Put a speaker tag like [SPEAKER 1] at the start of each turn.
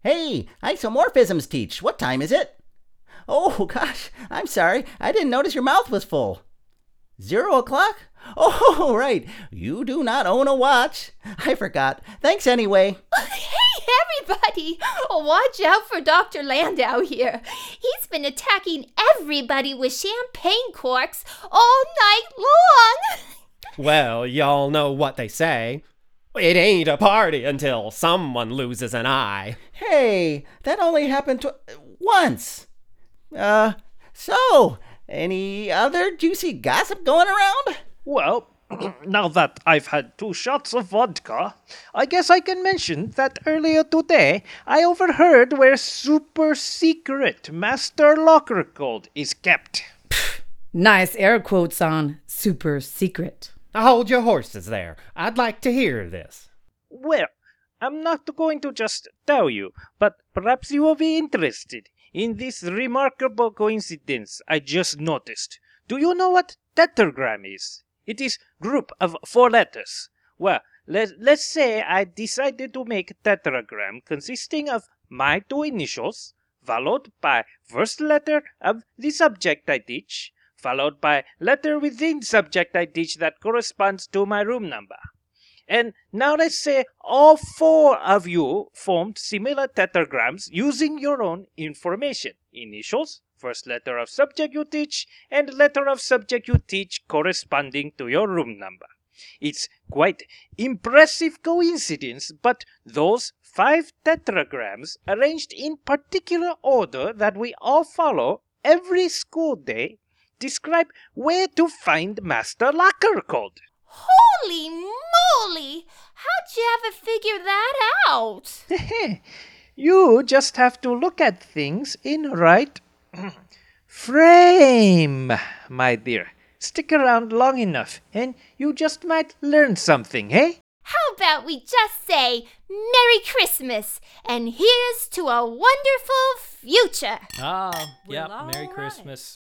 [SPEAKER 1] Hey, isomorphisms teach. What time is it? Oh, gosh, I'm sorry. I didn't notice your mouth was full. 0 o'clock? Oh, right. You do not own a watch. I forgot. Thanks anyway.
[SPEAKER 2] Hey, everybody! Watch out for Dr. Landau here. He's been attacking everybody with champagne corks all night long.
[SPEAKER 3] Well, y'all know what they say. It ain't a party until someone loses an eye.
[SPEAKER 1] Hey, that only happened once. So, any other juicy gossip going around?
[SPEAKER 4] Well, now that I've had 2 shots of vodka, I guess I can mention that earlier today I overheard where super secret Master Locker Code is kept.
[SPEAKER 5] Nice air quotes on super secret.
[SPEAKER 3] Hold your horses there. I'd like to hear this.
[SPEAKER 4] Well, I'm not going to just tell you, but perhaps you will be interested in this remarkable coincidence I just noticed. Do you know what tetragram is? It is group of 4 letters. Well, let's say I decided to make a tetragram consisting of my 2 initials, followed by first letter of the subject I teach, followed by letter within subject I teach that corresponds to my room number. And now let's say all 4 of you formed similar tetragrams using your own information. Initials, first letter of subject you teach, and letter of subject you teach corresponding to your room number. It's quite impressive coincidence, but those 5 tetragrams arranged in particular order that we all follow every school day describe where to find Master Locker Code.
[SPEAKER 2] Holy moly! How'd you ever figure that out?
[SPEAKER 4] You just have to look at things in right frame, my dear. Stick around long enough and you just might learn something, eh?
[SPEAKER 2] How about we just say Merry Christmas and here's to a wonderful future?
[SPEAKER 6] Ah,
[SPEAKER 5] Well,
[SPEAKER 6] yeah,
[SPEAKER 5] all
[SPEAKER 6] Merry
[SPEAKER 5] right.
[SPEAKER 6] Christmas.